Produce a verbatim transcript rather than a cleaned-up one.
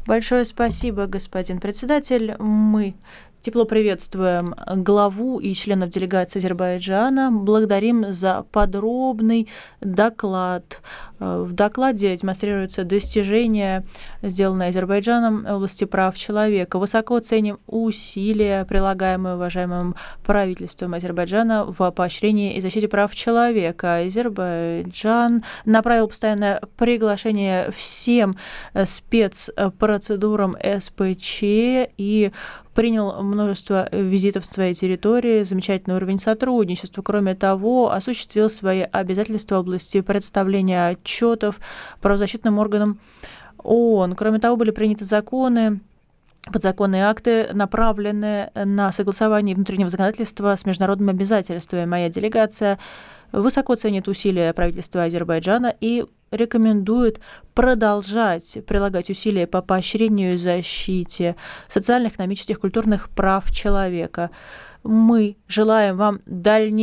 Большое спасибо, господин председатель. Мы тепло приветствуем главу и членов делегации Азербайджана. Благодарим за подробный доклад. В докладе демонстрируются достижения, сделанные Азербайджаном в области прав человека. Высоко ценим усилия, прилагаемые уважаемым правительством Азербайджана в поощрении и защите прав человека. Азербайджан направил постоянное приглашение всем спецпроцедурам СПЧ и принял множество визитов в своей территории, замечательный уровень сотрудничества. Кроме того, осуществил свои обязательства в области представления отчетов правозащитным органам ООН. Кроме того, были приняты законы, подзаконные акты, направленные на согласование внутреннего законодательства с международными обязательствами. Моя делегация высоко ценит усилия правительства Азербайджана и рекомендует продолжать прилагать усилия по поощрению и защите социальных, экономических, культурных прав человека. Мы желаем вам дальнейшего